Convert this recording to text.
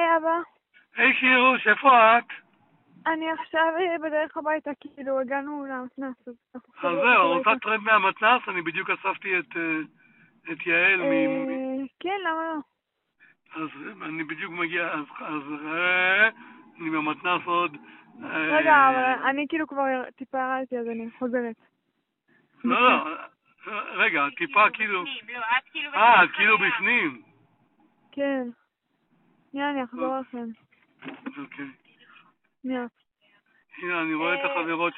היי אבא. היי קירוש, איפה את? אני עכשיו בדרך הביתה, כאילו הגענו למתנ"ס. אז זהו, רוצה טרמפ מהמתנ"ס? אני בדיוק אספתי את יעל כן, למה לא? אז אני בדיוק מגיע, אז אני במתנ"ס עוד... רגע, אבל אני כאילו כבר טיפה ירדתי, אז אני חוזרת. לא, רגע, טיפה כאילו... את כאילו בפנים. כן. הנה, אני אחזור לכם. אוקיי. הנה. הנה, אני רואה את החברות